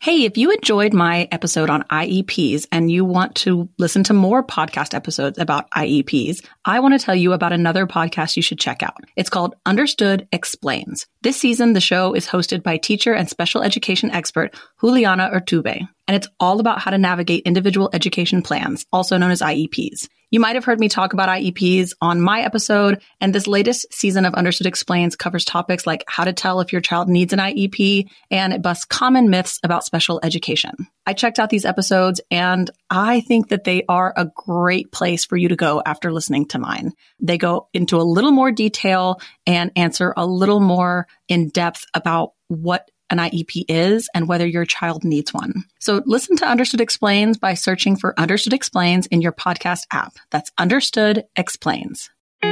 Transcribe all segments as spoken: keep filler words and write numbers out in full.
Hey, if you enjoyed my episode on I E Ps and you want to listen to more podcast episodes about I E Ps, I want to tell you about another podcast you should check out. It's called Understood Explains. This season, the show is hosted by teacher and special education expert Juliana Urtubey, and it's all about how to navigate individual education plans, also known as I E Ps. You might have heard me talk about I E Ps on my episode, and this latest season of Understood Explains covers topics like how to tell if your child needs an I E P, and it busts common myths about special education. I checked out these episodes, and I think that they are a great place for you to go after listening to mine. They go into a little more detail and answer a little more in depth about what an I E P is and whether your child needs one. So listen to Understood Explains by searching for Understood Explains in your podcast app. That's Understood Explains.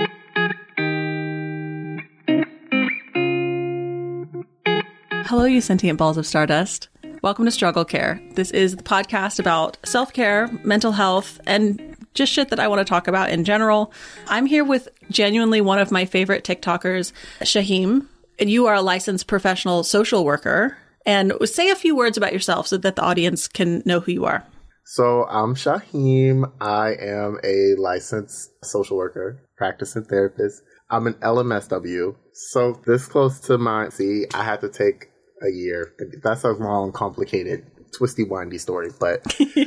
Hello, you sentient balls of stardust. Welcome to Struggle Care. This is the podcast about self-care, mental health, and just shit that I want to talk about in general. I'm here with genuinely one of my favorite TikTokers, Shaheem. And you are a licensed professional social worker. And say a few words about yourself so that the audience can know who you are. So I'm Shaheem. I am a licensed social worker, practicing therapist. I'm an L M S W. So this close to my, see, I had to take a year. That's a long, complicated, twisty, windy story. But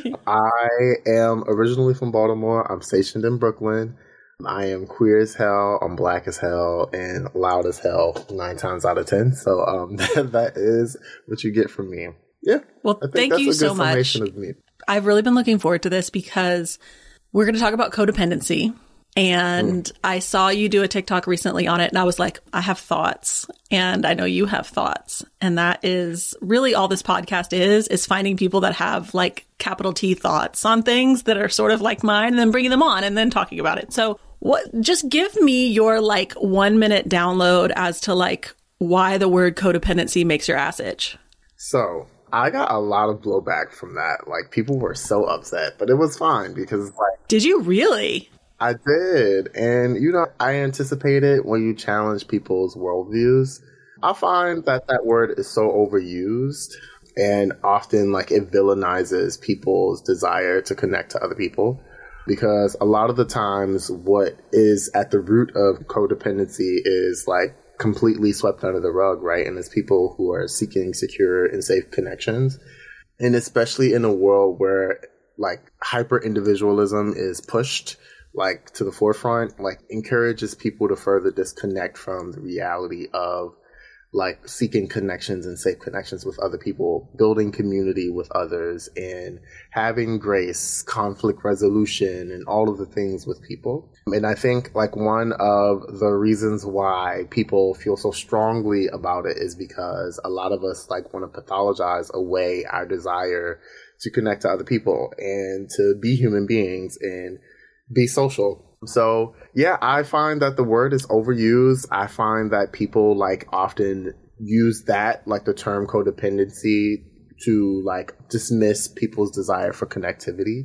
I am originally from Baltimore. I'm stationed in Brooklyn. I am queer as hell, I'm black as hell, and loud as hell nine times out of ten. So um, that, that is what you get from me. Yeah. Well, thank you so much. Of me. I've really been looking forward to this because we're going to talk about codependency. And mm. I saw you do a TikTok recently on it, and I was like, I have thoughts, and I know you have thoughts. And that is really all this podcast is, is finding people that have like capital T thoughts on things that are sort of like mine, and then bringing them on and then talking about it. So what, just give me your like one minute download as to like why the word codependency makes your ass itch. So I got a lot of blowback from that. Like people were so upset, but it was fine because like, did you really? I did. And, you know, I anticipated when you challenge people's worldviews. I find that that word is so overused and often like it villainizes people's desire to connect to other people. Because a lot of the times what is at the root of codependency is like completely swept under the rug, right? And it's people who are seeking secure and safe connections. And especially in a world where like hyper individualism is pushed like to the forefront, like encourages people to further disconnect from the reality of like seeking connections and safe connections with other people, building community with others, and having grace, conflict resolution, and all of the things with people. And I think like one of the reasons why people feel so strongly about it is because a lot of us like want to pathologize away our desire to connect to other people and to be human beings and be social. So yeah, I find that the word is overused. I find that people like often use that, like the term codependency, to like dismiss people's desire for connectivity.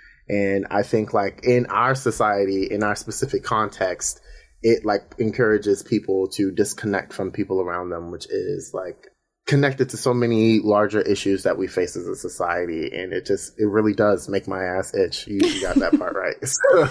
And I think like in our society, in our specific context, it like encourages people to disconnect from people around them, which is like connected to so many larger issues that we face as a society. And it just, it really does make my ass itch. You, you got that part right.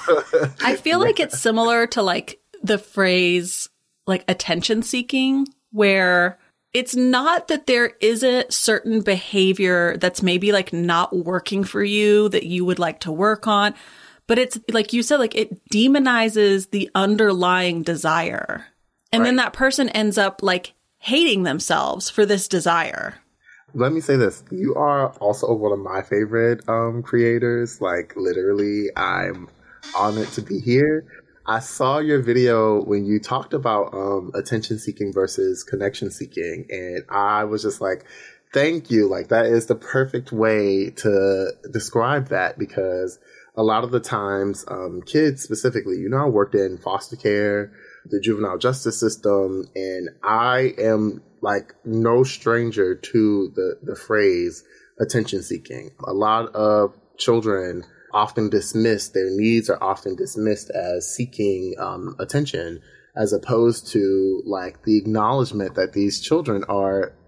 I feel like it's similar to like the phrase like attention seeking, where it's not that there isn't certain behavior that's maybe like not working for you that you would like to work on. But it's like you said, like it demonizes the underlying desire. And right. Then that person ends up like hating themselves for this desire. Let me say this. You are also one of my favorite um, creators. Like, literally, I'm honored to be here. I saw your video when you talked about um, attention seeking versus connection seeking. And I was just like, thank you. Like, that is the perfect way to describe that, because a lot of the times, um, kids specifically, you know, I worked in foster care, the juvenile justice system, and I am like no stranger to the, the phrase attention seeking. A lot of children often dismissed, their needs are often dismissed as seeking um, attention, as opposed to like the acknowledgement that these children are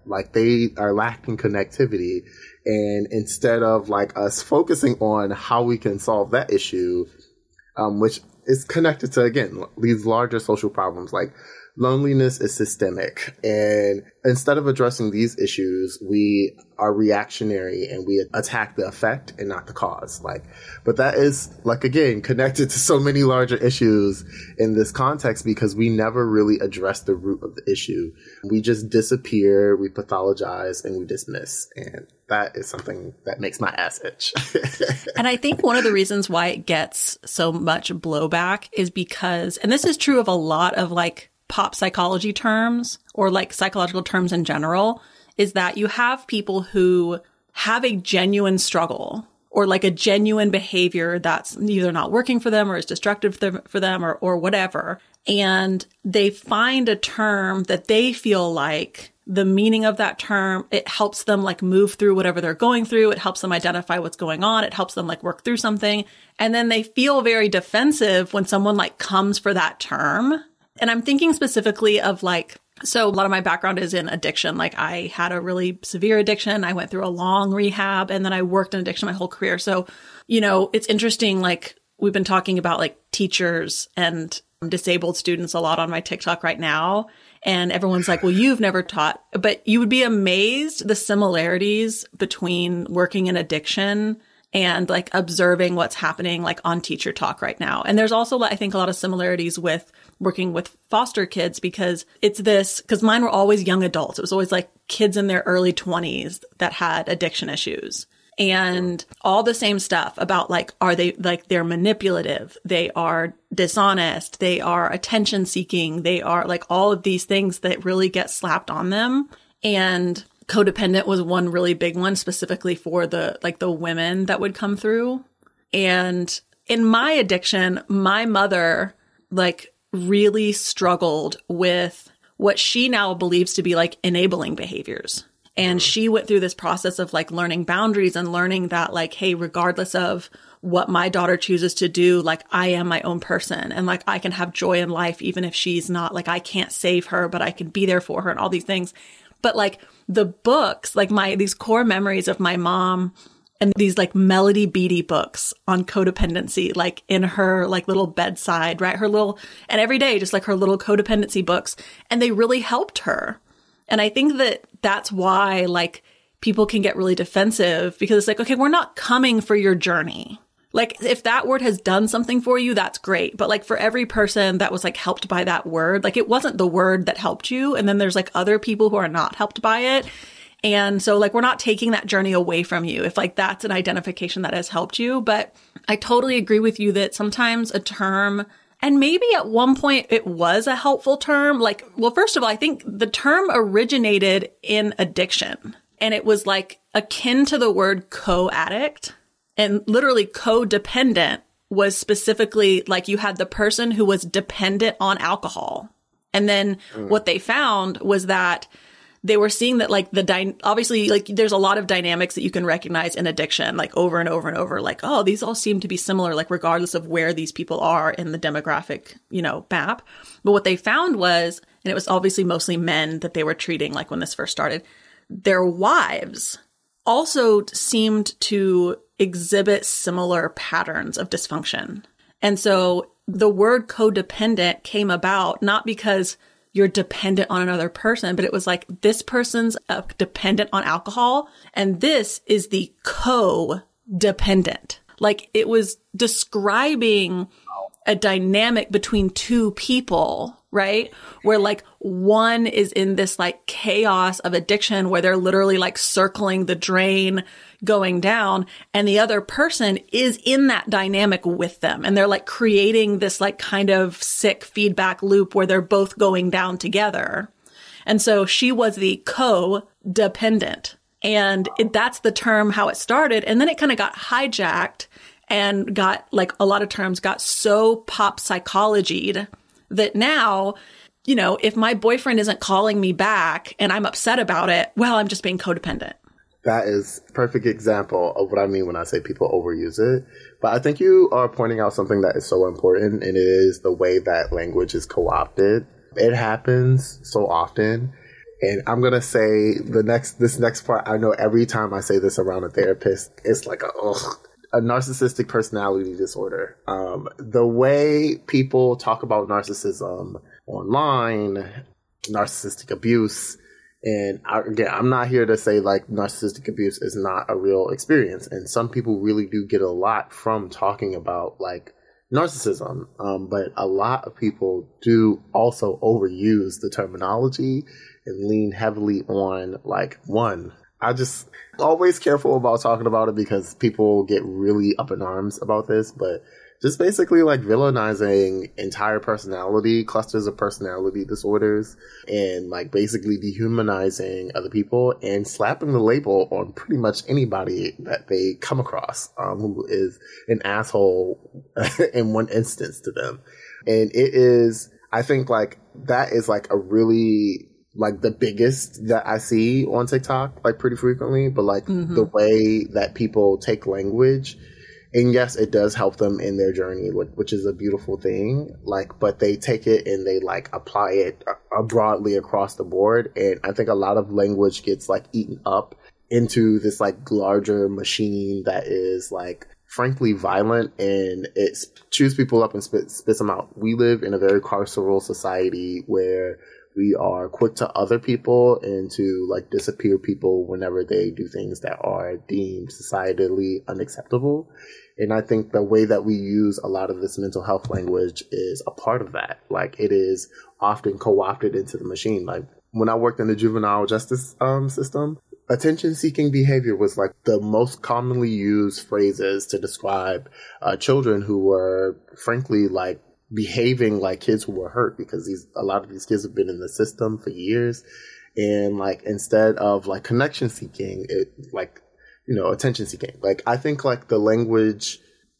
Like they are lacking connectivity. And instead of like us focusing on how we can solve that issue, um, which is connected to, again, these larger social problems, like loneliness is systemic. And instead of addressing these issues, we are reactionary and we attack the effect and not the cause. Like, but that is, like, again, connected to so many larger issues in this context because we never really address the root of the issue. We just disappear, we pathologize, and we dismiss. And that is something that makes my ass itch. And I think one of the reasons why it gets so much blowback is because, and this is true of a lot of like pop psychology terms or like psychological terms in general, is that you have people who have a genuine struggle or like a genuine behavior that's either not working for them or is destructive for them or, or whatever. And they find a term that they feel like the meaning of that term, it helps them like move through whatever they're going through. It helps them identify what's going on. It helps them like work through something. And then they feel very defensive when someone like comes for that term. And I'm thinking specifically of like, so a lot of my background is in addiction. Like I had a really severe addiction. I went through a long rehab and then I worked in addiction my whole career. So, you know, it's interesting. Like we've been talking about like teachers and disabled students a lot on my TikTok right now. And everyone's like, well, you've never taught, but you would be amazed the similarities between working in addiction and like observing what's happening like on Teacher Talk right now. And there's also, I think, a lot of similarities with working with foster kids because it's this, because mine were always young adults. It was always like kids in their early twenties that had addiction issues. And all the same stuff about like, are they like, they're manipulative, they are dishonest, they are attention seeking, they are like all of these things that really get slapped on them. And codependent was one really big one specifically for the, like the women that would come through. And in my addiction, my mother like really struggled with what she now believes to be like enabling behaviors. And she went through this process of like learning boundaries and learning that like, hey, regardless of what my daughter chooses to do, like I am my own person and like I can have joy in life, even if she's not like, I can't save her, but I can be there for her and all these things. But like the books, like my, these core memories of my mom and these like Melody Beattie books on codependency, like in her like little bedside, right? Her little, and every day, just like her little codependency books. And they really helped her. And I think that that's why like people can get really defensive because it's like, okay, we're not coming for your journey. Like if that word has done something for you, that's great. But like for every person that was like helped by that word, like it wasn't the word that helped you. And then there's like other people who are not helped by it. And so like, we're not taking that journey away from you if like that's an identification that has helped you. But I totally agree with you that sometimes a term, and maybe at one point it was a helpful term. Like, well, first of all, I think the term originated in addiction and it was like akin to the word co-addict, and literally codependent was specifically like you had the person who was dependent on alcohol. And then mm. what they found was that they were seeing that like the, dy- obviously like there's a lot of dynamics that you can recognize in addiction, like over and over and over, like, oh, these all seem to be similar, like regardless of where these people are in the demographic, you know, map. But what they found was, and it was obviously mostly men that they were treating, like when this first started, their wives also seemed to exhibit similar patterns of dysfunction. And so the word codependent came about not because you're dependent on another person, but it was like this person's uh, dependent on alcohol and this is the co-dependent. Like it was describing a dynamic between two people, right? Where like one is in this like chaos of addiction where they're literally like circling the drain going down, and the other person is in that dynamic with them. And they're like creating this like kind of sick feedback loop where they're both going down together. And so she was the co-dependent. And it, that's the term how it started. And then it kind of got hijacked and got like a lot of terms got so pop psychologied that now, you know, if my boyfriend isn't calling me back and I'm upset about it, well, I'm just being codependent. That is a perfect example of what I mean when I say people overuse it. But I think you are pointing out something that is so important, and it is the way that language is co-opted. It happens so often. And I'm going to say the next, this next part, I know every time I say this around a therapist, it's like a, ugh, a narcissistic personality disorder. Um, the way people talk about narcissism online, narcissistic abuse, and I, again, I'm not here to say like narcissistic abuse is not a real experience. And some people really do get a lot from talking about like narcissism. Um, but a lot of people do also overuse the terminology and lean heavily on like one. I just always careful about talking about it because people get really up in arms about this, but just basically like villainizing entire personality, clusters of personality disorders, and like basically dehumanizing other people and slapping the label on pretty much anybody that they come across um, who is an asshole in one instance to them. And it is, I think like that is like a really like the biggest that I see on TikTok like pretty frequently, but like mm-hmm. the way that people take language. And yes, it does help them in their journey, which is a beautiful thing. Like, but they take it and they like apply it uh, broadly across the board. And I think a lot of language gets like eaten up into this like larger machine that is like frankly violent, and it chews people up and spit, spits them out. We live in a very carceral society where we are quick to other people and to like disappear people whenever they do things that are deemed societally unacceptable. And I think the way that we use a lot of this mental health language is a part of that. Like it is often co-opted into the machine. Like when I worked in the juvenile justice um, system, attention-seeking behavior was like the most commonly used phrases to describe uh, children who were frankly like behaving like kids who were hurt, because these a lot of these kids have been in the system for years, and like instead of like connection seeking, it like you know attention seeking. Like I think like the language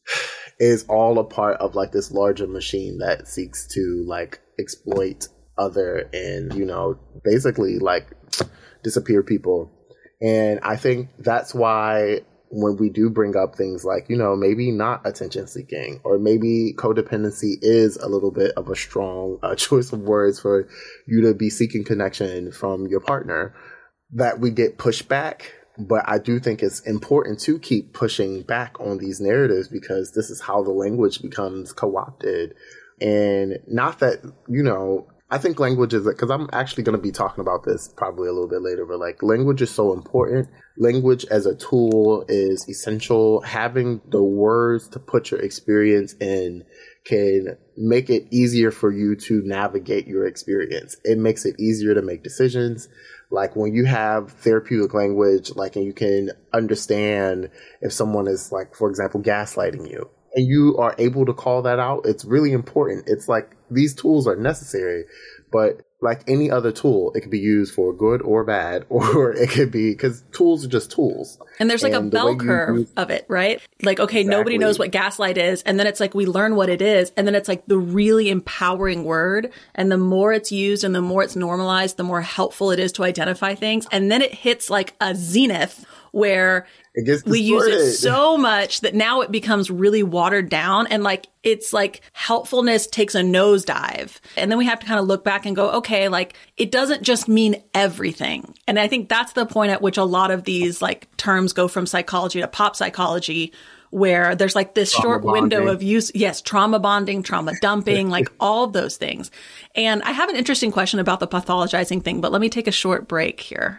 is all a part of like this larger machine that seeks to like exploit other and you know basically like disappear people. And I think that's why when we do bring up things like, you know, maybe not attention seeking, or maybe codependency is a little bit of a strong uh, choice of words for you to be seeking connection from your partner, that we get pushback. But I do think it's important to keep pushing back on these narratives, because this is how the language becomes co-opted. And not that, you know, I think language is, because I'm actually going to be talking about this probably a little bit later, but like language is so important. Language as a tool is essential. Having the words to put your experience in can make it easier for you to navigate your experience. It makes it easier to make decisions. Like when you have therapeutic language, like, and you can understand if someone is like, for example, gaslighting you, and you are able to call that out, it's really important. It's like these tools are necessary, but like any other tool, it could be used for good or bad, or it could be, because tools are just tools. And there's like and a bell curve use, of it, right? Like, okay, exactly. Nobody knows what gaslight is. And then it's like, we learn what it is. And then it's like the really empowering word. And the more it's used and the more it's normalized, the more helpful it is to identify things. And then it hits like a zenith where we use it so much that now it becomes really watered down, and like it's like helpfulness takes a nosedive. And then we have to kind of look back and go, okay, like it doesn't just mean everything. And I think that's the point at which a lot of these like terms go from psychology to pop psychology, where there's like this trauma short bonding. window of use. Yes, trauma bonding, trauma dumping, like all those things. And I have an interesting question about the pathologizing thing, but let me take a short break here.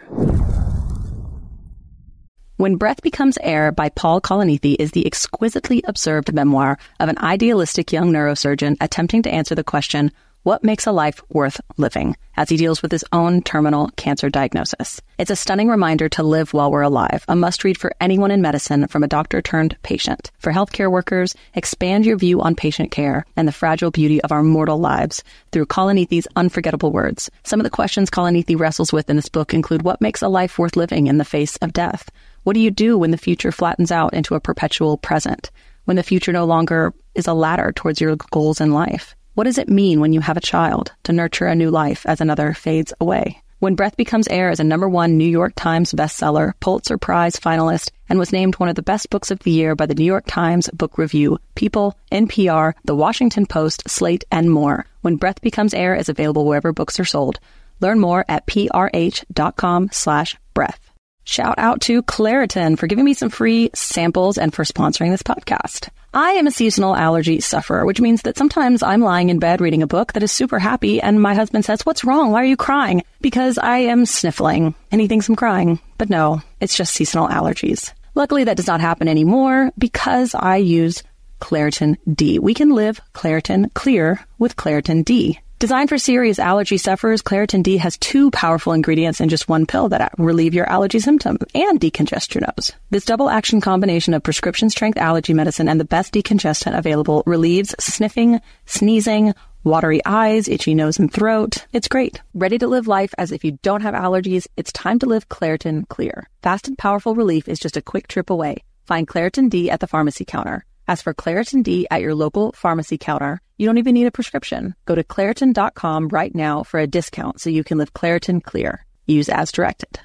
When Breath Becomes Air by Paul Kalanithi is the exquisitely observed memoir of an idealistic young neurosurgeon attempting to answer the question, what makes a life worth living, as he deals with his own terminal cancer diagnosis. It's a stunning reminder to live while we're alive, a must-read for anyone in medicine from a doctor turned patient. For healthcare workers, expand your view on patient care and the fragile beauty of our mortal lives through Kalanithi's unforgettable words. Some of the questions Kalanithi wrestles with in this book include what makes a life worth living in the face of death? What do you do when the future flattens out into a perpetual present? When the future no longer is a ladder towards your goals in life? What does it mean when you have a child to nurture a new life as another fades away? When Breath Becomes Air is a number one New York Times bestseller, Pulitzer Prize finalist, and was named one of the best books of the year by the New York Times Book Review, People, N P R, The Washington Post, Slate, and more. When Breath Becomes Air is available wherever books are sold. Learn more at prh.com slash breath. Shout out to Claritin for giving me some free samples and for sponsoring this podcast. I am a seasonal allergy sufferer, which means that sometimes I'm lying in bed reading a book that is super happy and my husband says, "What's wrong? Why are you crying?" Because I am sniffling and he thinks I'm crying. But no, it's just seasonal allergies. Luckily, that does not happen anymore because I use Claritin D. We can live Claritin clear with Claritin D. Designed for serious allergy sufferers, Claritin D has two powerful ingredients in just one pill that relieve your allergy symptoms and decongest your nose. This double-action combination of prescription-strength allergy medicine and the best decongestant available relieves sniffing, sneezing, watery eyes, itchy nose and throat. It's great. Ready to live life as if you don't have allergies? It's time to live Claritin Clear. Fast and powerful relief is just a quick trip away. Find Claritin D at the pharmacy counter. Ask for Claritin D at your local pharmacy counter. You don't even need a prescription. Go to Claritin dot com right now for a discount so you can live Claritin Clear. Use as directed.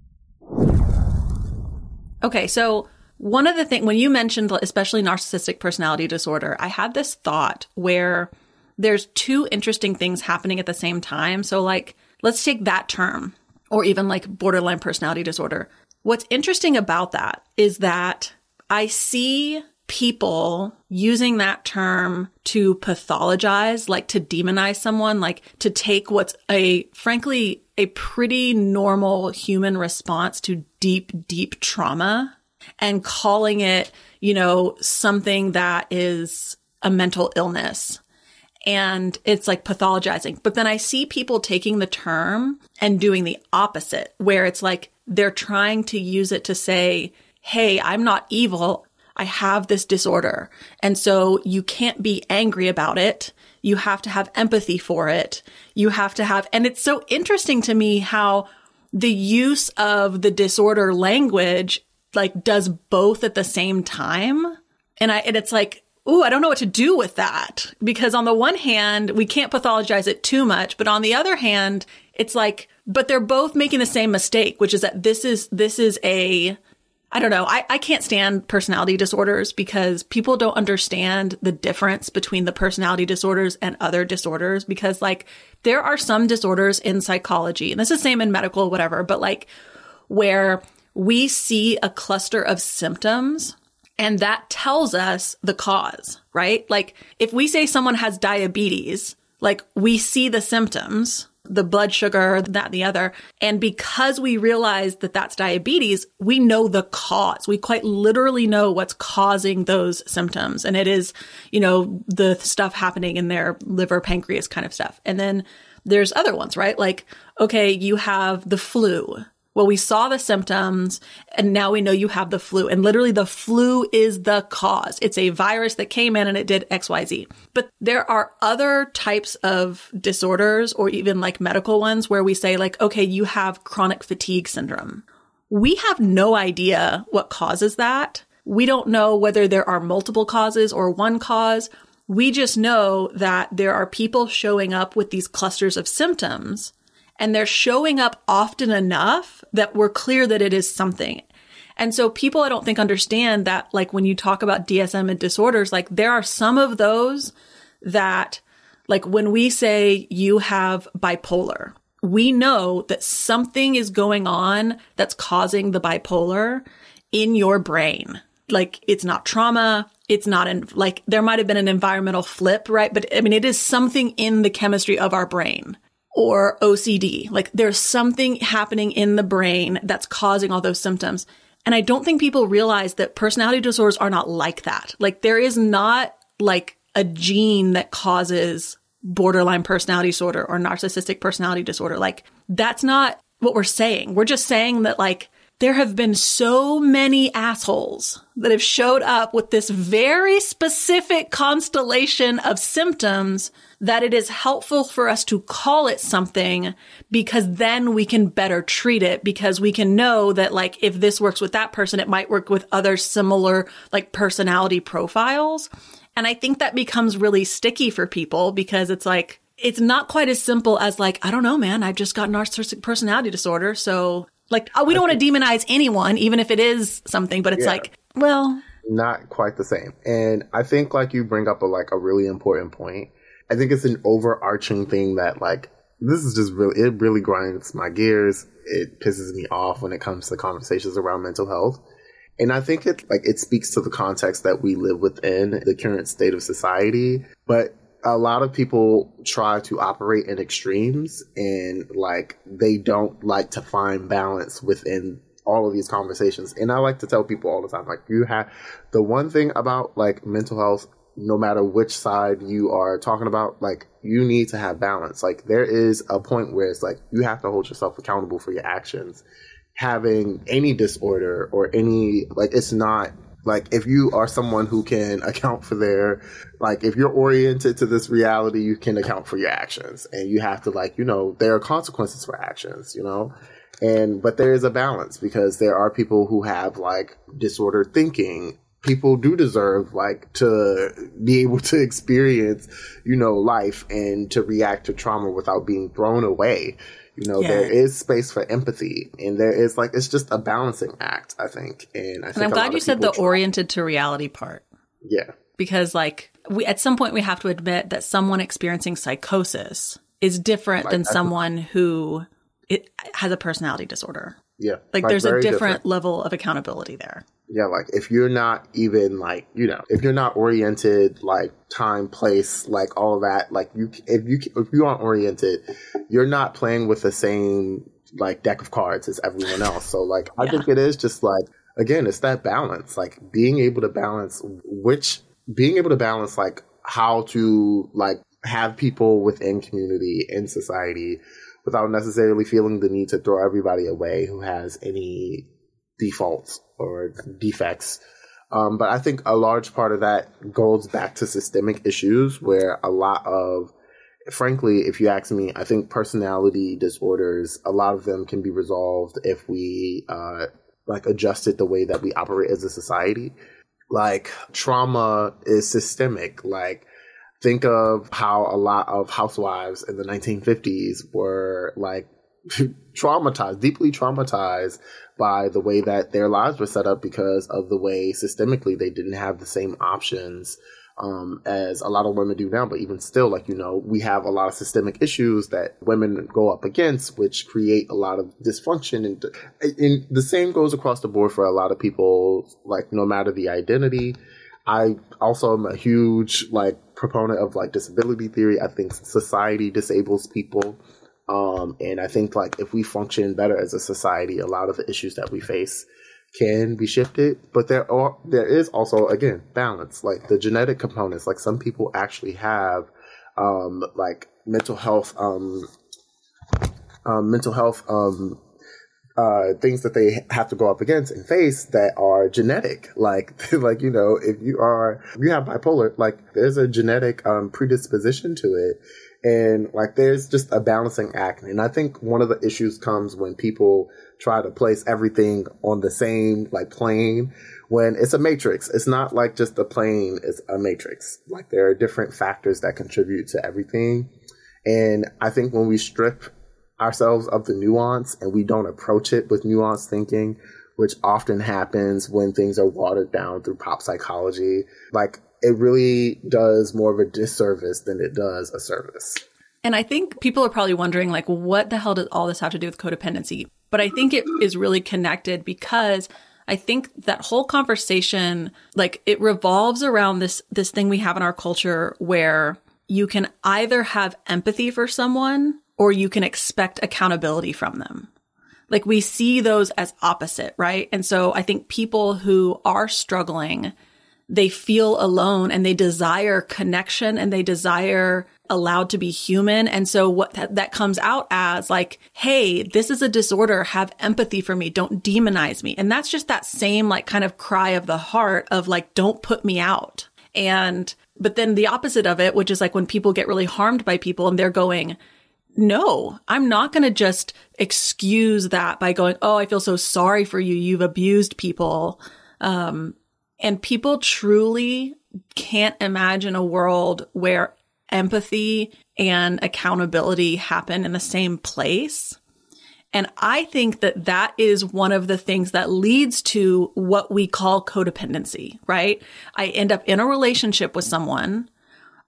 Okay, so one of the things, when you mentioned especially narcissistic personality disorder, I had this thought where there's two interesting things happening at the same time. So like, let's take that term, or even like borderline personality disorder. What's interesting about that is that I see people using that term to pathologize, like to demonize someone, like to take what's a, frankly, a pretty normal human response to deep, deep trauma and calling it, you know, something that is a mental illness. And it's like pathologizing. But then I see people taking the term and doing the opposite, where it's like they're trying to use it to say, hey, I'm not evil. I have this disorder. And so you can't be angry about it. You have to have empathy for it. You have to have, and it's so interesting to me how the use of the disorder language like does both at the same time. And I, and it's like, ooh, I don't know what to do with that, because on the one hand, we can't pathologize it too much. But on the other hand, it's like, but they're both making the same mistake, which is that this is, this is a, I don't know. I, I can't stand personality disorders because people don't understand the difference between the personality disorders and other disorders, because like there are some disorders in psychology, and this is the same in medical, whatever, but like where we see a cluster of symptoms and that tells us the cause, right? Like if we say someone has diabetes, like we see the symptoms, the blood sugar, that, and the other. And because we realize that that's diabetes, we know the cause. We quite literally know what's causing those symptoms. And it is, you know, the stuff happening in their liver, pancreas kind of stuff. And then there's other ones, right? Like, okay, you have the flu. Well, we saw the symptoms and now we know you have the flu, and literally the flu is the cause. It's a virus that came in and it did X, Y, Z. But there are other types of disorders, or even like medical ones, where we say like, okay, you have chronic fatigue syndrome. We have no idea what causes that. We don't know whether there are multiple causes or one cause. We just know that there are people showing up with these clusters of symptoms, and they're showing up often enough that we're clear that it is something. And so people, I don't think, understand that, like, when you talk about D S M and disorders, like, there are some of those that, like, when we say you have bipolar, we know that something is going on that's causing the bipolar in your brain. Like, it's not trauma. It's not in, like, there might have been an environmental flip, right? But I mean, it is something in the chemistry of our brain. Or O C D. Like there's something happening in the brain that's causing all those symptoms. And I don't think people realize that personality disorders are not like that. Like there is not like a gene that causes borderline personality disorder or narcissistic personality disorder. Like that's not what we're saying. We're just saying that like there have been so many assholes that have showed up with this very specific constellation of symptoms that it is helpful for us to call it something, because then we can better treat it, because we can know that like if this works with that person, it might work with other similar like personality profiles. And I think that becomes really sticky for people, because it's like, it's not quite as simple as like, I don't know, man, I've just got narcissistic personality disorder. So like, we don't want to demonize anyone, even if it is something, but it's yeah. like, well, not quite the same. And I think like you bring up a, like a really important point. I think it's an overarching thing that like this is just really, it really grinds my gears. It pisses me off when it comes to conversations around mental health. And I think it like it speaks to the context that we live within, the current state of society. But a lot of people try to operate in extremes, and like they don't like to find balance within all of these conversations. And I like to tell people all the time, like, you have the one thing about like mental health, no matter which side you are talking about, like, you need to have balance. Like, there is a point where it's like you have to hold yourself accountable for your actions. Having any disorder or any, like, it's not like if you are someone who can account for their, like, if you're oriented to this reality, you can account for your actions, and you have to, like, you know, there are consequences for actions, you know, and, but there is a balance, because there are people who have like disordered thinking. People do deserve like to be able to experience, you know, life and to react to trauma without being thrown away. You know, yeah. There is space for empathy, and there is like, it's just a balancing act, I think. And I think and I'm glad you said the try. oriented to reality part. Yeah. Because like we, at some point we have to admit that someone experiencing psychosis is different like, than someone who it has a personality disorder. Yeah. Like, like there's a different, different level of accountability there. Yeah, like if you're not even like, you know, if you're not oriented, like time, place, like all of that, like you, if you, if you aren't oriented, you're not playing with the same like deck of cards as everyone else. So like, I yeah. think it is just like, again, it's that balance, like being able to balance which, being able to balance like how to like have people within community in society without necessarily feeling the need to throw everybody away who has any defaults or defects. Um, but I think a large part of that goes back to systemic issues where a lot of, frankly, if you ask me, I think personality disorders, a lot of them can be resolved if we uh, like adjusted the way that we operate as a society. Like trauma is systemic. Like think of how a lot of housewives in the nineteen fifties were like traumatized, deeply traumatized by the way that their lives were set up because of the way systemically they didn't have the same options um, as a lot of women do now. But even still, like, you know, we have a lot of systemic issues that women go up against, which create a lot of dysfunction. And, and the same goes across the board for a lot of people, like, no matter the identity. I also am a huge, like, proponent of, like, disability theory. I think society disables people. Um, and I think like if we function better as a society, a lot of the issues that we face can be shifted. But there are, there is also, again, balance, like the genetic components. Like some people actually have, um, like mental health, um, um, mental health, um, uh, things that they have to go up against and face that are genetic. Like, like, you know, if you are, if you have bipolar, like there's a genetic, um, predisposition to it. And like, there's just a balancing act. And I think one of the issues comes when people try to place everything on the same like plane, when it's a matrix. It's not like just a plane, it's a matrix. Like there are different factors that contribute to everything. And I think when we strip ourselves of the nuance and we don't approach it with nuanced thinking, which often happens when things are watered down through pop psychology, like it really does more of a disservice than it does a service. And I think people are probably wondering, like, what the hell does all this have to do with codependency? But I think it is really connected, because I think that whole conversation, like, it revolves around this, this thing we have in our culture where you can either have empathy for someone or you can expect accountability from them. Like, we see those as opposite, right? And so I think people who are struggling, they feel alone and they desire connection and they desire allowed to be human. And so what that, that comes out as like, hey, this is a disorder. Have empathy for me. Don't demonize me. And that's just that same like kind of cry of the heart of like, don't put me out. And, but then the opposite of it, which is like when people get really harmed by people and they're going, no, I'm not going to just excuse that by going, oh, I feel so sorry for you. You've abused people. Um, And people truly can't imagine a world where empathy and accountability happen in the same place. And I think that that is one of the things that leads to what we call codependency, right? I end up in a relationship with someone.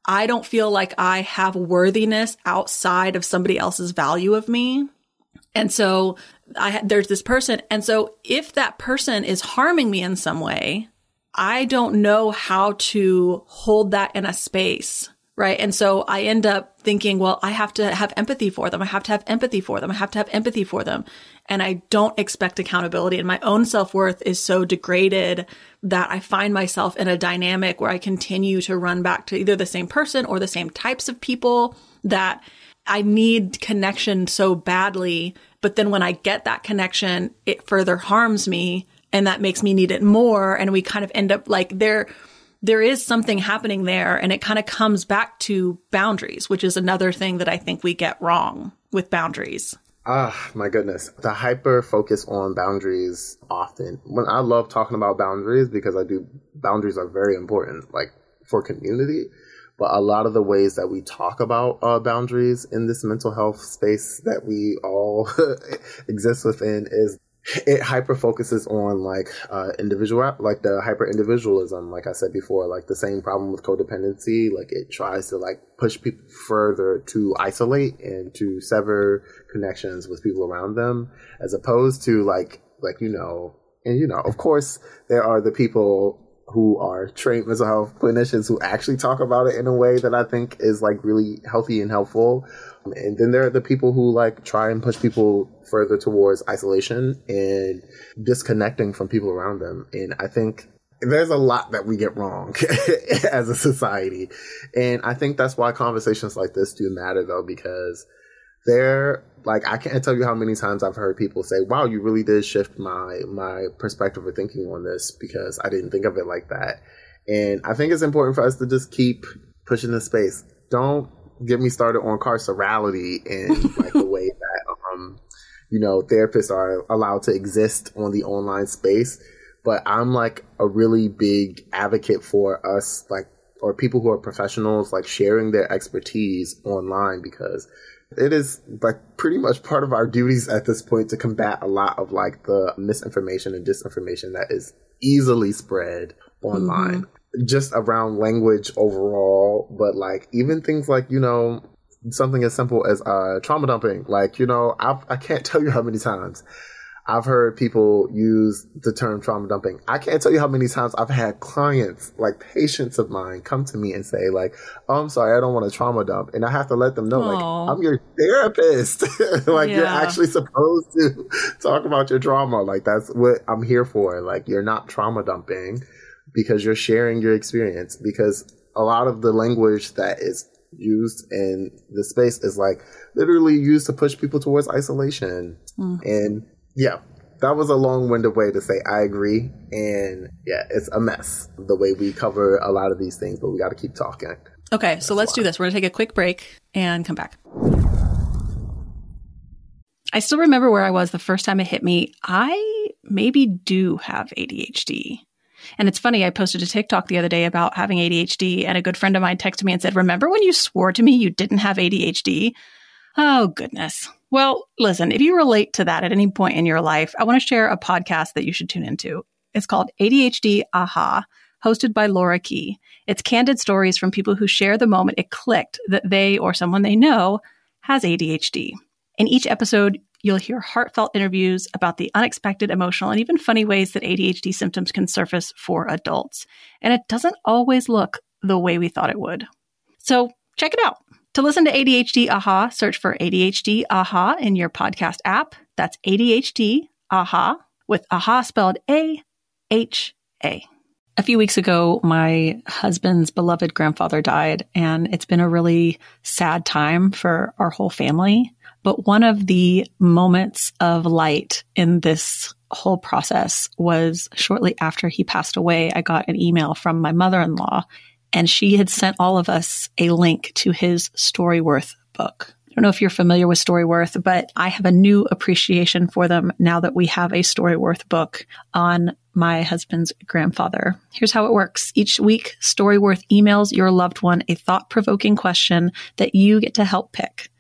I don't feel like I have worthiness outside of somebody else's value of me. And so I there's this person. And so if that person is harming me in some way, I don't know how to hold that in a space. Right. And so I end up thinking, well, I have to have empathy for them. I have to have empathy for them. I have to have empathy for them. And I don't expect accountability. And my own self-worth is so degraded that I find myself in a dynamic where I continue to run back to either the same person or the same types of people that I need connection so badly. But then when I get that connection, it further harms me, and that makes me need it more. And we kind of end up like there. There is something happening there, and it kind of comes back to boundaries, which is another thing that I think we get wrong with boundaries. Ah, my goodness. The hyper focus on boundaries often. When I love talking about boundaries because I do, boundaries are very important, like for community. But a lot of the ways that we talk about uh, boundaries in this mental health space that we all exist within is it hyper focuses on like uh, individual, like the hyper individualism. Like I said before, like the same problem with codependency. Like it tries to like push people further to isolate and to sever connections with people around them, as opposed to like like you know, and you know, of course, there are the people who are trained mental health clinicians who actually talk about it in a way that I think is like really healthy and helpful. And then there are the people who like try and push people further towards isolation and disconnecting from people around them. And I think there's a lot that we get wrong as a society. And I think that's why conversations like this do matter, though, because they're like, I can't tell you how many times I've heard people say, wow, you really did shift my my perspective of thinking on this, because I didn't think of it like that. And I think it's important for us to just keep pushing this space. Don't get me started on carcerality and like the way that, um, you know, therapists are allowed to exist on the online space. But I'm like a really big advocate for us, like, or people who are professionals, like sharing their expertise online, because it is like pretty much part of our duties at this point to combat a lot of like the misinformation and disinformation that is easily spread online, mm-hmm. just around language overall. But like even things like, you know, something as simple as uh, trauma dumping. Like, you know, I've, I can't tell you how many times I've heard people use the term trauma dumping. I can't tell you how many times I've had clients, like patients of mine, come to me and say like, oh, I'm sorry, I don't want to trauma dump. And I have to let them know, Aww. like, I'm your therapist. like yeah. You're actually supposed to talk about your trauma. Like that's what I'm here for. Like you're not trauma dumping because you're sharing your experience, because a lot of the language that is used in the space is like literally used to push people towards isolation. Mm. And yeah, that was a long-winded way to say I agree. And yeah, it's a mess the way we cover a lot of these things, but we got to keep talking. Okay, so That's let's why. do this. We're going to take a quick break and come back. I still remember where I was the first time it hit me. I maybe do have A D H D. And it's funny, I posted a TikTok the other day about having A D H D, and a good friend of mine texted me and said, remember when you swore to me you didn't have A D H D? Oh, goodness. Well, listen, if you relate to that at any point in your life, I want to share a podcast that you should tune into. It's called A D H D Aha, hosted by Laura Key. It's candid stories from people who share the moment it clicked that they or someone they know has A D H D. In each episode, you'll hear heartfelt interviews about the unexpected, emotional, and even funny ways that A D H D symptoms can surface for adults. And it doesn't always look the way we thought it would. So check it out. To listen to A D H D Aha, search for A D H D Aha in your podcast app. That's A D H D Aha, with Aha spelled A H A. A few weeks ago, my husband's beloved grandfather died, and it's been a really sad time for our whole family. But one of the moments of light in this whole process was shortly after he passed away. I got an email from my mother-in-law, and she had sent all of us a link to his Storyworth book. I don't know if you're familiar with Storyworth, but I have a new appreciation for them now that we have a Storyworth book on my husband's grandfather. Here's how it works. Each week, Storyworth emails your loved one a thought-provoking question that you get to help pick.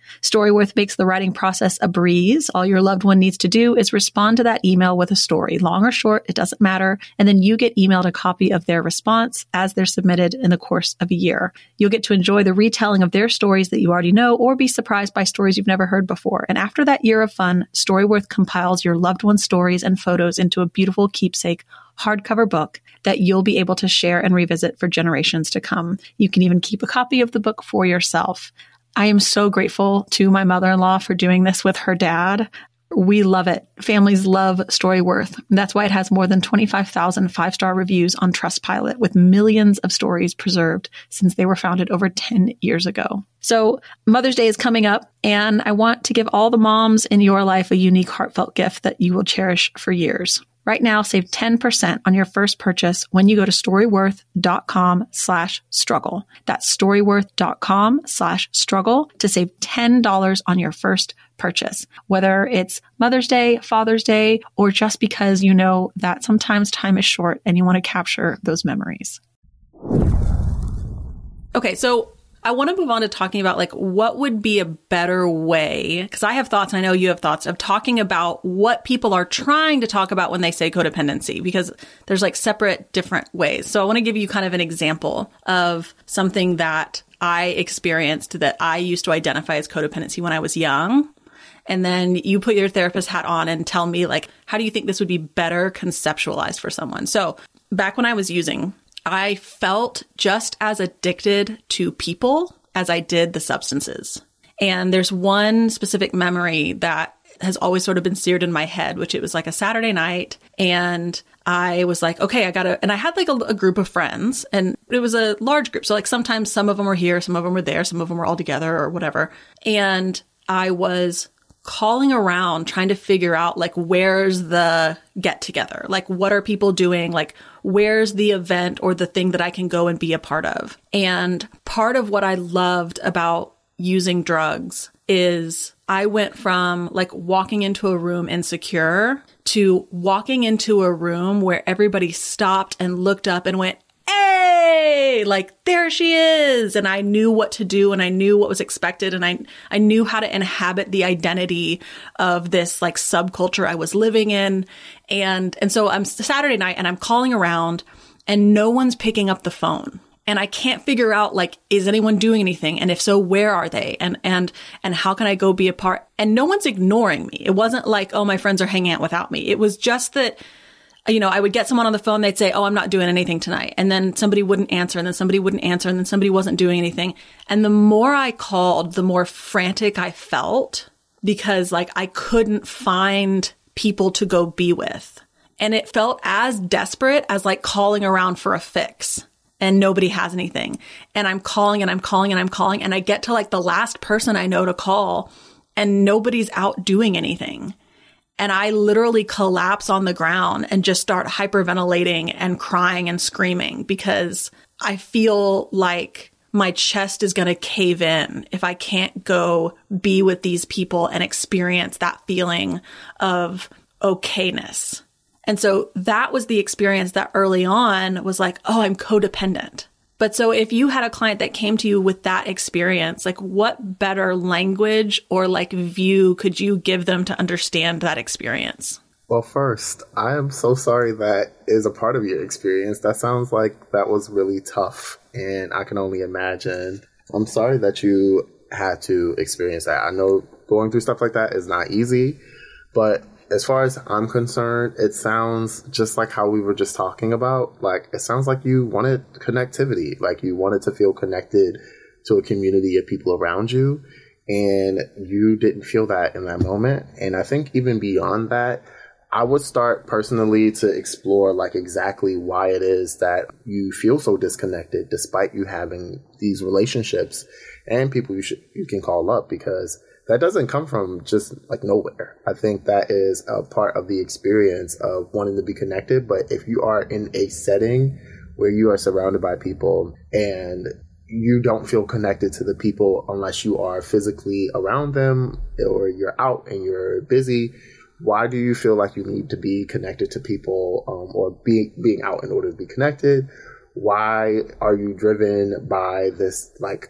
Storyworth makes the writing process a breeze. All your loved one needs to do is respond to that email with a story, long or short, it doesn't matter. And then you get emailed a copy of their response as they're submitted in the course of a year. You'll get to enjoy the retelling of their stories that you already know or be surprised by stories you've never heard before. And after that year of fun, Storyworth compiles your loved one's stories and photos into a beautiful keepsake hardcover book that you'll be able to share and revisit for generations to come. You can even keep a copy of the book for yourself. I am so grateful to my mother-in-law for doing this with her dad. We love it. Families love Storyworth. That's why it has more than twenty-five thousand five-star reviews on Trustpilot, with millions of stories preserved since they were founded over ten years ago. So Mother's Day is coming up, and I want to give all the moms in your life a unique, heartfelt gift that you will cherish for years. Right now, save ten percent on your first purchase when you go to storyworth.com slash struggle. That's storyworth.com slash struggle to save ten dollars on your first purchase. Whether it's Mother's Day, Father's Day, or just because you know that sometimes time is short and you want to capture those memories. Okay, so I want to move on to talking about like what would be a better way, because I have thoughts, and I know you have thoughts, of talking about what people are trying to talk about when they say codependency, because there's like separate different ways. So I want to give you kind of an example of something that I experienced that I used to identify as codependency when I was young. And then you put your therapist hat on and tell me, like, how do you think this would be better conceptualized for someone? So back when I was using, I felt just as addicted to people as I did the substances. And there's one specific memory that has always sort of been seared in my head, which it was like a Saturday night. And I was like, okay, I gotta, and I had like a, a group of friends, and it was a large group. So like sometimes some of them were here, some of them were there, some of them were all together or whatever. And I was calling around trying to figure out like, where's the get together? Like, what are people doing? Like, where's the event or the thing that I can go and be a part of? And part of what I loved about using drugs is I went from like walking into a room insecure to walking into a room where everybody stopped and looked up and went, hey, like, there she is. And I knew what to do, and I knew what was expected. And I, I knew how to inhabit the identity of this like subculture I was living in. And, and so I'm Saturday night and I'm calling around and no one's picking up the phone. And I can't figure out, like, is anyone doing anything? And if so, where are they? And, and, and how can I go be a part? And no one's ignoring me. It wasn't like, oh, my friends are hanging out without me. It was just that, you know, I would get someone on the phone, they'd say, oh, I'm not doing anything tonight. And then somebody wouldn't answer, and then somebody wouldn't answer, and then somebody wasn't doing anything. And the more I called, the more frantic I felt, because like I couldn't find people to go be with. And it felt as desperate as like calling around for a fix, and nobody has anything. And I'm calling and I'm calling and I'm calling, and I get to like the last person I know to call, and nobody's out doing anything. And I literally collapse on the ground and just start hyperventilating and crying and screaming, because I feel like my chest is going to cave in if I can't go be with these people and experience that feeling of okayness. And so that was the experience that early on was like, oh, I'm codependent. But so if you had a client that came to you with that experience, like what better language or like view could you give them to understand that experience? Well, first, I am so sorry that is a part of your experience. That sounds like that was really tough, and I can only imagine. I'm sorry that you had to experience that. I know going through stuff like that is not easy, but as far as I'm concerned, it sounds just like how we were just talking about. Like, it sounds like you wanted connectivity, like you wanted to feel connected to a community of people around you, and you didn't feel that in that moment. And I think even beyond that, I would start personally to explore like exactly why it is that you feel so disconnected despite you having these relationships and people you should, you can call up, because that doesn't come from just like nowhere. I think that is a part of the experience of wanting to be connected. But if you are in a setting where you are surrounded by people and you don't feel connected to the people unless you are physically around them, or you're out and you're busy, why do you feel like you need to be connected to people, um, or be, being out in order to be connected? Why are you driven by this like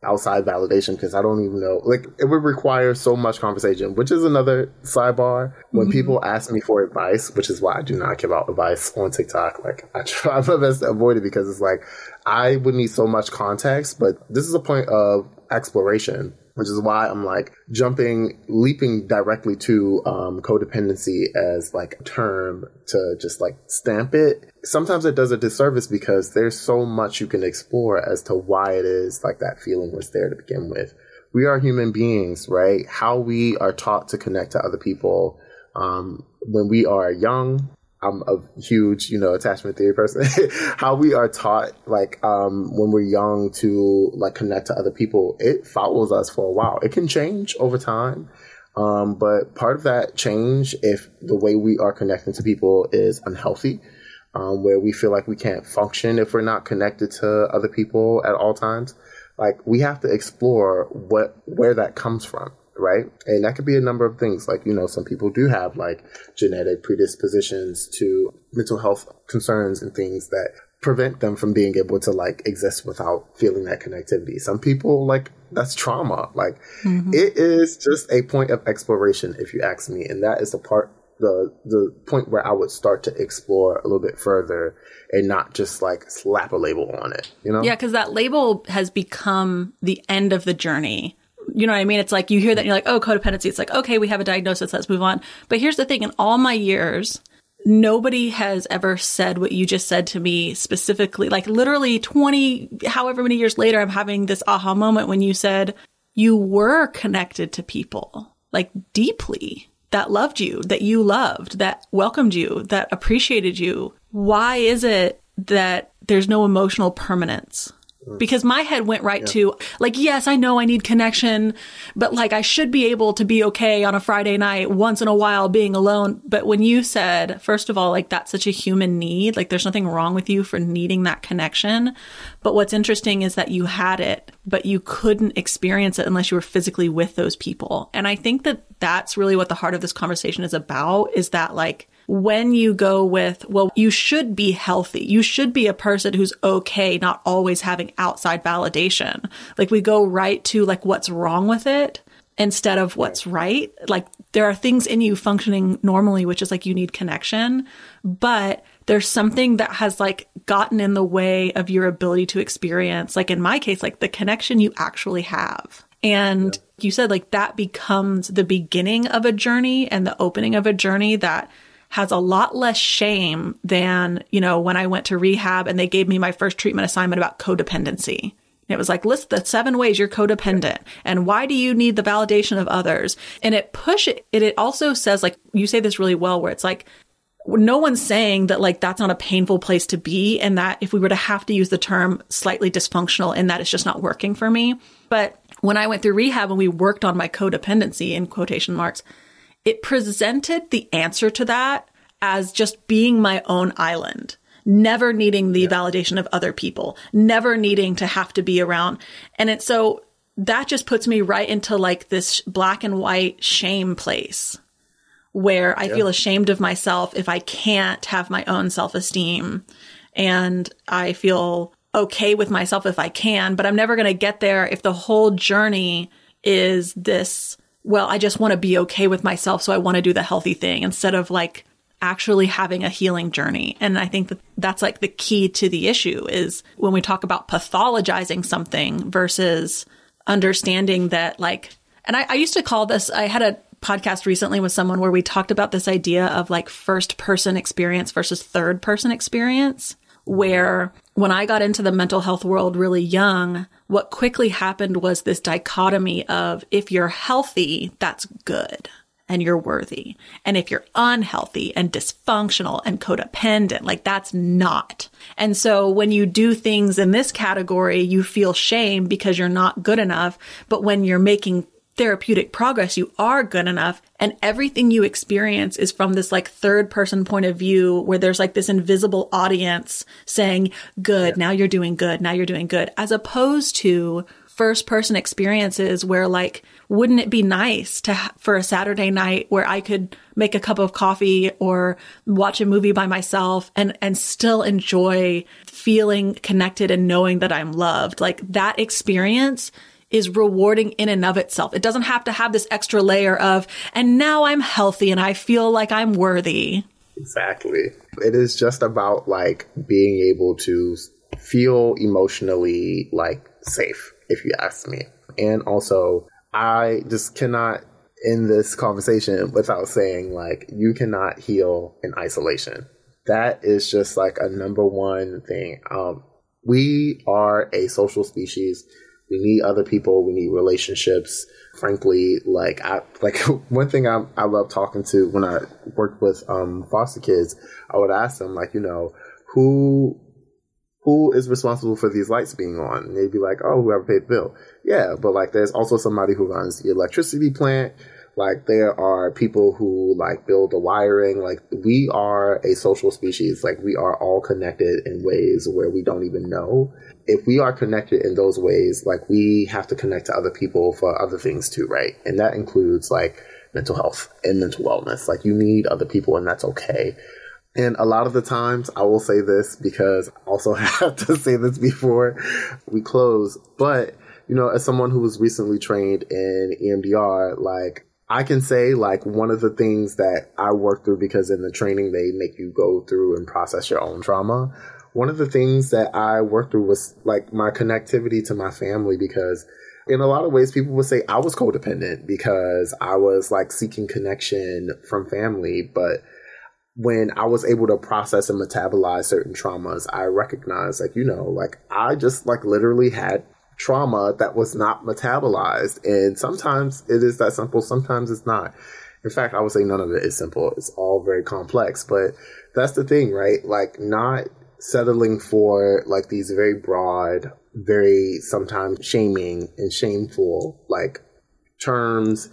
outside validation because I don't even know. Like, it would require so much conversation, which is another sidebar. When mm-hmm. people ask me for advice, which is why I do not give out advice on TikTok, like, I try my best to avoid it because it's like, I would need so much context, but this is a point of exploration, which is why I'm like jumping, leaping directly to um, codependency as like a term to just like stamp it. Sometimes it does a disservice because there's so much you can explore as to why it is like that feeling was there to begin with. We are human beings, right? How we are taught to connect to other people um, when we are young. I'm a huge, you know, attachment theory person. How we are taught, like, um, when we're young to, like, connect to other people, it follows us for a while. It can change over time. Um, but part of that change, if the way we are connecting to people is unhealthy, um, where we feel like we can't function if we're not connected to other people at all times, like, we have to explore what, where that comes from. Right. And that could be a number of things. Like, you know, some people do have like genetic predispositions to mental health concerns and things that prevent them from being able to like exist without feeling that connectivity. Some people, like, that's trauma. Like, mm-hmm. it is just a point of exploration, if you ask me. And that is the part, the the point where I would start to explore a little bit further and not just like slap a label on it, you know? Yeah, because that label has become the end of the journey. You know what I mean? It's like you hear that and you're like, oh, codependency. It's like, okay, we have a diagnosis. Let's move on. But here's the thing. In all my years, nobody has ever said what you just said to me specifically. Like literally twenty, however many years later, I'm having this aha moment when you said you were connected to people like deeply that loved you, that you loved, that welcomed you, that appreciated you. Why is it that there's no emotional permanence? Because my head went right yeah. to like, yes, I know I need connection, but like I should be able to be okay on a Friday night once in a while being alone. But when you said, first of all, like that's such a human need, like there's nothing wrong with you for needing that connection. But what's interesting is that you had it, but you couldn't experience it unless you were physically with those people. And I think that that's really what the heart of this conversation is about, is that like, when you go with, well, you should be healthy. You should be a person who's okay, not always having outside validation. Like we go right to like what's wrong with it instead of what's right. Like there are things in you functioning normally, which is like you need connection, but there's something that has like gotten in the way of your ability to experience, like in my case, like the connection you actually have. And yeah. you said like that becomes the beginning of a journey and the opening of a journey that has a lot less shame than, you know, when I went to rehab and they gave me my first treatment assignment about codependency. And it was like, list the seven ways you're codependent and why do you need the validation of others? And it push it, it also says, like, you say this really well, where it's like, no one's saying that like, that's not a painful place to be. And that if we were to have to use the term slightly dysfunctional in that it's just not working for me. But when I went through rehab and we worked on my codependency in quotation marks, it presented the answer to that as just being my own island, never needing the yeah. validation of other people, never needing to have to be around. And it's so that just puts me right into like this black and white shame place where I yeah. feel ashamed of myself if I can't have my own self-esteem. And I feel okay with myself if I can, but I'm never going to get there if the whole journey is this, well, I just want to be okay with myself, so I want to do the healthy thing instead of like actually having a healing journey. And I think that that's like the key to the issue is when we talk about pathologizing something versus understanding that like, and I, I used to call this, I had a podcast recently with someone where we talked about this idea of like first person experience versus third person experience, where when I got into the mental health world really young, what quickly happened was this dichotomy of if you're healthy, that's good and you're worthy. And if you're unhealthy and dysfunctional and codependent, like that's not. And so when you do things in this category, you feel shame because you're not good enough. But when you're making therapeutic progress, you are good enough. And everything you experience is from this like third person point of view where there's like this invisible audience saying, good, yeah. now you're doing good. Now you're doing good. As opposed to first person experiences where like, wouldn't it be nice to, ha- for a Saturday night where I could make a cup of coffee or watch a movie by myself and, and still enjoy feeling connected and knowing that I'm loved. Like that experience is rewarding in and of itself. It doesn't have to have this extra layer of, and now I'm healthy and I feel like I'm worthy. Exactly. It is just about like being able to feel emotionally like safe, if you ask me. And also, I just cannot end this conversation without saying like, you cannot heal in isolation. That is just like a number one thing. Um, we are a social species. We need other people. We need relationships. Frankly, like I like one thing I I love talking to when I worked with um, foster kids, I would ask them like, you know, who who is responsible for these lights being on? And they'd be like, oh, whoever paid the bill. Yeah, but like there's also somebody who runs the electricity plant. Like there are people who like build the wiring. Like we are a social species. Like we are all connected in ways where we don't even know. If we are connected in those ways, like we have to connect to other people for other things too, right? And that includes like mental health and mental wellness. Like you need other people and that's okay. And a lot of the times I will say this because I also have to say this before we close. But, you know, as someone who was recently trained in E M D R, like I can say like one of the things that I worked through, because in the training they make you go through and process your own trauma. One of the things that I worked through was like my connectivity to my family, because in a lot of ways people would say I was codependent because I was like seeking connection from family. But when I was able to process and metabolize certain traumas, I recognized like, you know, like I just like literally had trauma that was not metabolized. And sometimes it is that simple. Sometimes it's not. In fact, I would say none of it is simple. It's all very complex, but that's the thing, right? Like not settling for like these very broad, very sometimes shaming and shameful like terms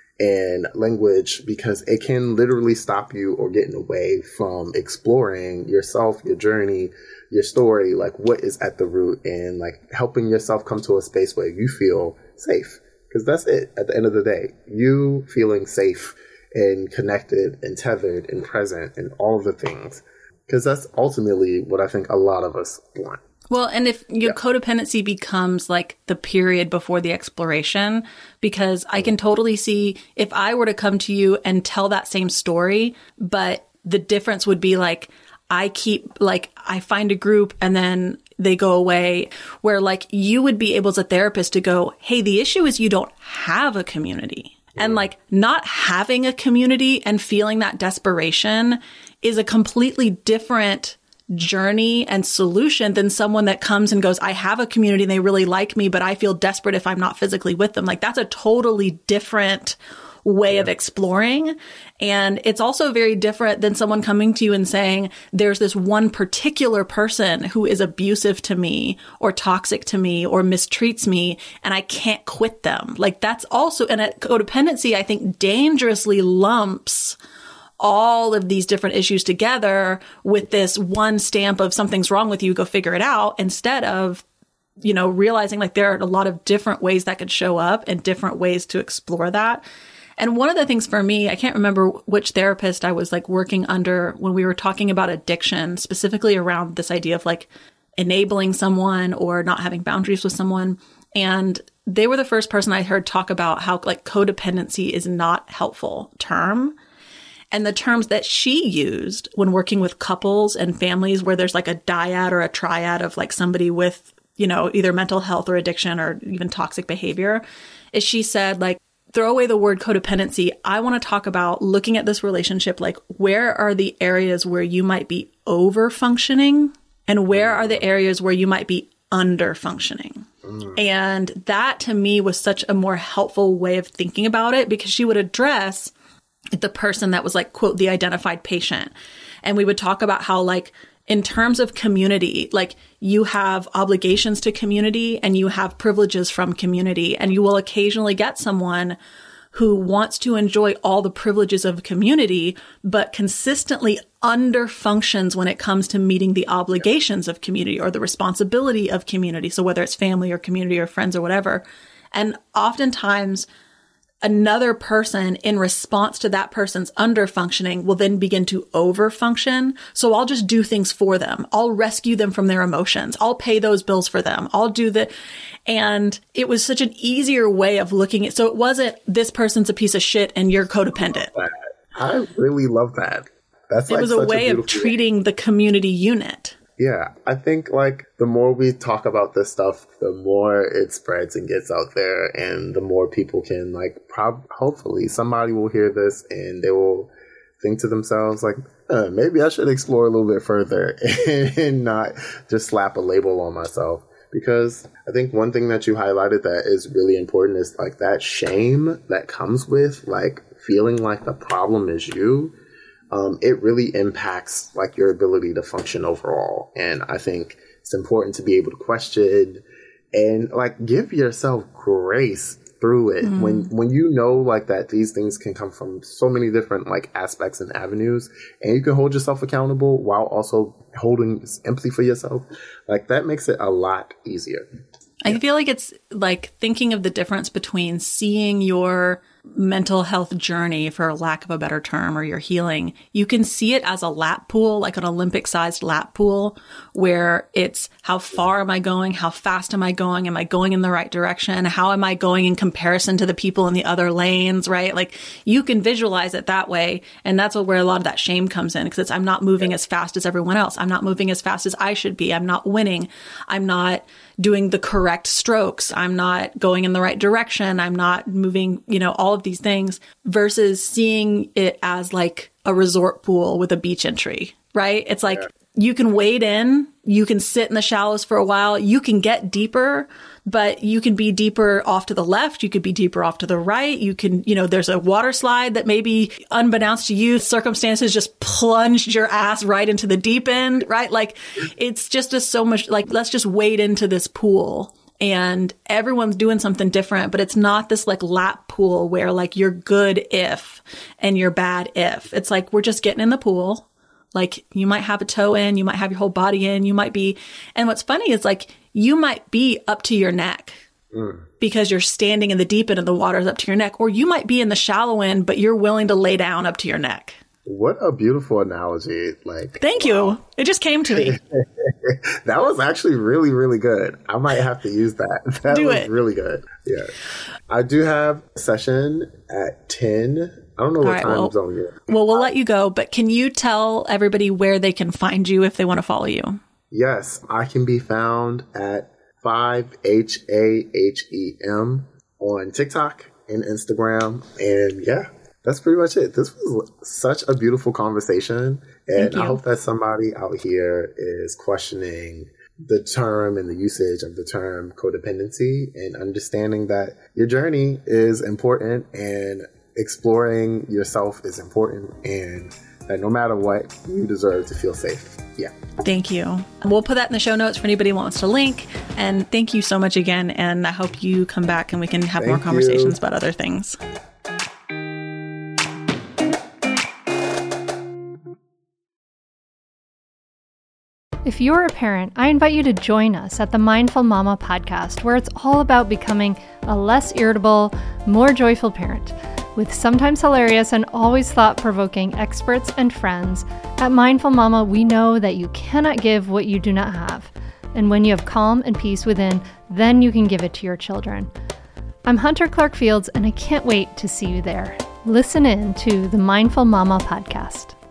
and language, because it can literally stop you or get in the way from exploring yourself, your journey, your story, like what is at the root, and like helping yourself come to a space where you feel safe. Because that's it. At the end of the day, you feeling safe and connected and tethered and present and all of the things. Because that's ultimately what I think a lot of us want. Well, and if your Yeah. codependency becomes like the period before the exploration, because I can totally see if I were to come to you and tell that same story, but the difference would be like, I keep like, I find a group and then they go away, where like you would be able as a therapist to go, hey, the issue is you don't have a community. And like not having a community and feeling that desperation is a completely different journey and solution than someone that comes and goes, I have a community and they really like me, but I feel desperate if I'm not physically with them. Like that's a totally different way yeah. of exploring. And it's also very different than someone coming to you and saying, there's this one particular person who is abusive to me or toxic to me or mistreats me and I can't quit them. Like that's also, and at codependency, I think dangerously lumps all of these different issues together with this one stamp of something's wrong with you, go figure it out, instead of, you know, realizing like there are a lot of different ways that could show up and different ways to explore that. And one of the things for me, I can't remember which therapist I was like working under when we were talking about addiction, specifically around this idea of like enabling someone or not having boundaries with someone. And they were the first person I heard talk about how like codependency is not a helpful term. And the terms that she used when working with couples and families where there's like a dyad or a triad of like somebody with, you know, either mental health or addiction or even toxic behavior, is she said like, throw away the word codependency. I want to talk about looking at this relationship, like where are the areas where you might be over functioning and where are the areas where you might be under functioning? Mm. And that to me was such a more helpful way of thinking about it, because she would address the person that was like, quote, the identified patient. And we would talk about how like, in terms of community, like you have obligations to community and you have privileges from community, and you will occasionally get someone who wants to enjoy all the privileges of community, but consistently underfunctions when it comes to meeting the obligations of community or the responsibility of community. So whether it's family or community or friends or whatever. And oftentimes another person in response to that person's underfunctioning will then begin to overfunction. So I'll just do things for them. I'll rescue them from their emotions. I'll pay those bills for them. I'll do the, and it was such an easier way of looking at, so it wasn't this person's a piece of shit and you're codependent. I really love that. That's it like was a way a of treating way. the community unit. Yeah, I think like the more we talk about this stuff, the more it spreads and gets out there, and the more people can like, prob- hopefully somebody will hear this and they will think to themselves like, uh, maybe I should explore a little bit further and not just slap a label on myself. Because I think one thing that you highlighted that is really important is like that shame that comes with like feeling like the problem is you. Um, it really impacts like your ability to function overall. And I think it's important to be able to question and like give yourself grace through it. Mm. When, when you know like that these things can come from so many different like aspects and avenues, and you can hold yourself accountable while also holding empathy for yourself, like that makes it a lot easier. I yeah. feel like it's like thinking of the difference between seeing your mental health journey, for lack of a better term, or your healing. You can see it as a lap pool, like an Olympic sized lap pool, where it's how far am I going? How fast am I going? Am I going in the right direction? How am I going in comparison to the people in the other lanes, right? Like you can visualize it that way. And that's where a lot of that shame comes in, because it's, I'm not moving as fast as everyone else. I'm not moving as fast as I should be. I'm not winning. I'm not doing the correct strokes. I'm not going in the right direction. I'm not moving, you know, all of these things, versus seeing it as like a resort pool with a beach entry, right? It's like, yeah. you can wade in, you can sit in the shallows for a while, you can get deeper, but you can be deeper off to the left. You could be deeper off to the right. You can, you know, there's a water slide that maybe unbeknownst to you, circumstances just plunged your ass right into the deep end, right? Like it's just a, so much like, let's just wade into this pool. And everyone's doing something different, but it's not this like lap pool where like you're good if and you're bad if. It's like we're just getting in the pool. Like you might have a toe in, you might have your whole body in, you might be. And what's funny is like you might be up to your neck mm. because you're standing in the deep end and the water's up to your neck, or you might be in the shallow end, but you're willing to lay down up to your neck. What a beautiful analogy. Like, thank wow. you. It just came to me. That was actually really, really good. I might have to use that. That do was it. really good. Yeah. I do have a session at ten. I don't know what right, time well, zone you're in. Well, we'll let you go, but can you tell everybody where they can find you if they want to follow you? Yes, I can be found at five H A H E M on TikTok and Instagram. And yeah. That's pretty much it. This was such a beautiful conversation. And I hope that somebody out here is questioning the term and the usage of the term codependency and understanding that your journey is important and exploring yourself is important, and that no matter what, you deserve to feel safe. Yeah. Thank you. We'll put that in the show notes for anybody who wants to link. And thank you so much again. And I hope you come back and we can have thank more conversations you. about other things. If you're a parent, I invite you to join us at the Mindful Mama podcast, where it's all about becoming a less irritable, more joyful parent. With sometimes hilarious and always thought-provoking experts and friends, at Mindful Mama, we know that you cannot give what you do not have. And when you have calm and peace within, then you can give it to your children. I'm Hunter Clark Fields, and I can't wait to see you there. Listen in to the Mindful Mama podcast.